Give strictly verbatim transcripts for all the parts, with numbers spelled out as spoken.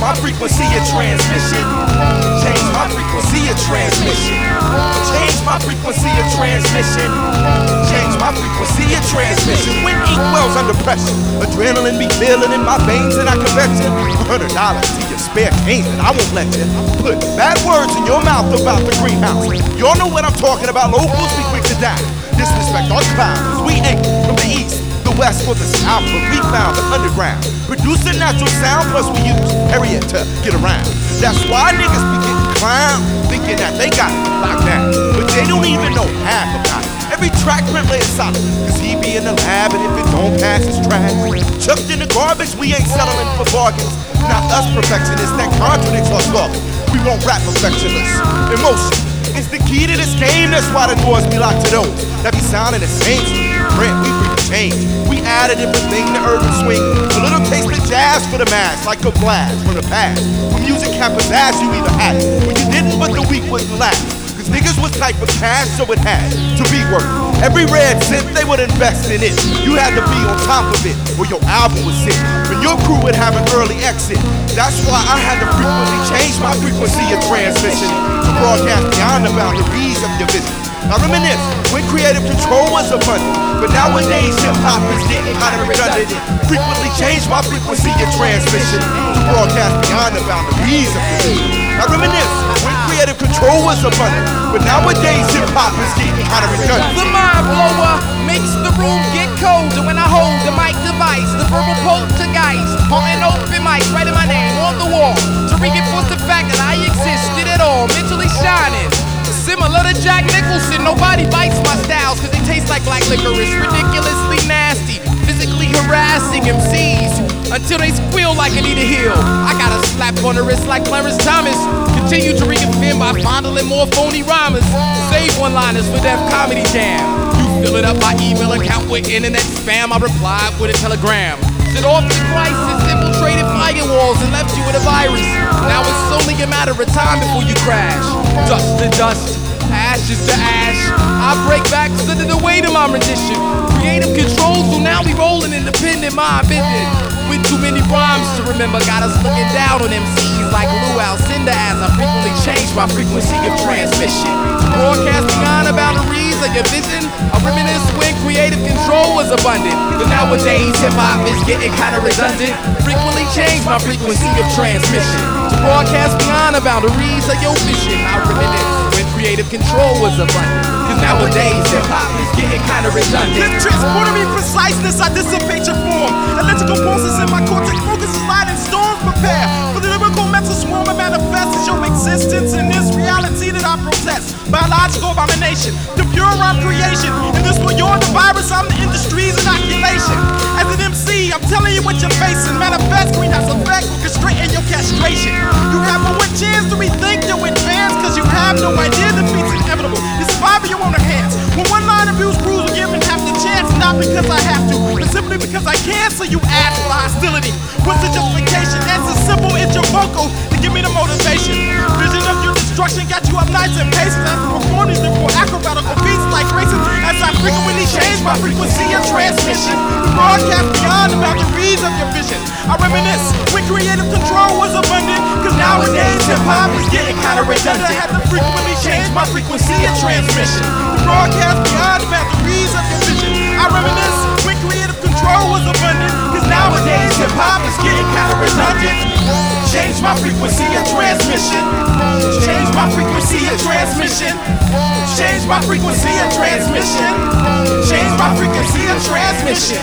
my frequency of transmission. Change my frequency of transmission. Change my frequency of transmission. Change my frequency of transmission. When ink wells under pressure, adrenaline be feeling in my veins and I convect you. one hundred dollars to your spare cane and I won't let you put bad words in your mouth about the greenhouse. Y'all know what I'm talking about. Locals be quick to die. Disrespect our clowns, cause we ain't from the east, the west, or the south, but we found the underground. Producing natural sound, plus we use area to get around. That's why niggas be getting clowned, thinking that they got it locked down, but they don't even know half about it. Every track print lay solid, cause he be in the lab, and if it don't pass, it's trash. Chucked in the garbage, we ain't settling for bargains. Not us perfectionists that contradicts our slogan. We won't rap perfectionists. Emotion is the key to this game, that's why the doors be locked to those that be sounding the same. Print, we bring the change. We add a different thing to urban swing. A little taste of jazz for the mass, like a blast from the past. When music had pizzazz, you either had it, or you didn't, but the weak wouldn't last. Cause niggas was tight for cash, so it had to be worth it. Every red cent, they would invest in it. You had to be on top of it, or your album would sit. And your crew would have an early exit. That's why I had to frequently change my frequency of transmission to broadcast beyond the boundaries of your vision. I reminisce when creative control was abundant, but nowadays hip-hop is getting kind of redundant. Frequently change my frequency of transmission to broadcast beyond the boundaries of your vision. I reminisce when creative control was abundant, but nowadays hip-hop is getting kind of redundant. The mind blower makes the room get cold, and when I hold the mic device, the verbal poltergeist, on an open mic, writing my name on the wall to reinforce the fact that I existed at all, mentally shining. Similar to Jack Nicholson, nobody bites my styles cause they taste like black licorice. Ridiculously nasty, physically harassing M Cs until they squeal like Anita Hill. I got a slap on the wrist like Clarence Thomas. Continue to reoffend by fondling more phony rhymers. Save one-liners for Def Comedy Jam. You fill it up my email account with internet spam. I replied with a telegram. Set off the crisis, infiltrated firewalls and left you with a virus. Now it's only a matter of time before you crash. Dust to dust, ashes to ash. I break back under the weight of my rendition. Creative control, so now we rolling independent, mind bending. With too many rhymes to remember, got us looking down on M Cs like Lou Alcindor as I frequently change my frequency of transmission. Broadcast beyond the boundaries of your vision. I reminisce when creative control was abundant, but nowadays hip-hop is getting kinda redundant. Frequently change my frequency of transmission to broadcast beyond the boundaries of your vision. I reminisce when creative control was abundant, cause nowadays hip-hop is getting kinda redundant. With transporting me preciseness, I dissipate your form. Electrical pulses in my cortex focus is light and storms prepare. For the lyrical mental swarm that manifests your existence in this reality that I protest. Biological abomination, the pure rhyme creation. In this world you're the virus, I'm the industry's inoculation. As an M C, I'm telling you what you're facing. Manifest greenhouse effect, orchestrating your castration. You have a one chance to rethink your advance, cause you have no idea defeat's inevitable. It's five of your own hands. When one line of views rules are given half the chance, not because I have to, but simply because I can, so you ask for hostility. What's the justification? Answer simple, it's your vocal to give me the motivation. Vision of your destruction got you up nice and pacing. As I perform these different acrobatical beats like racing, as I frequently change my frequency of transmission. Broadcast beyond the boundaries of your vision. I reminisce when creative control was abundant, cause nowadays hip-hop is getting kinda redundant. I had to frequently change my frequency of transmission to broadcast beyond the boundaries of your vision. I reminisce when creative control was abundant, cause nowadays hip-hop is getting kinda redundant. Change my frequency of transmission. Change my frequency of transmission. Change my frequency of transmission. Change my frequency of transmission.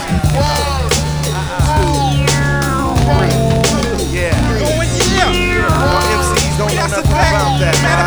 Yeah. Going yeah. M Cs don't know nothing about that.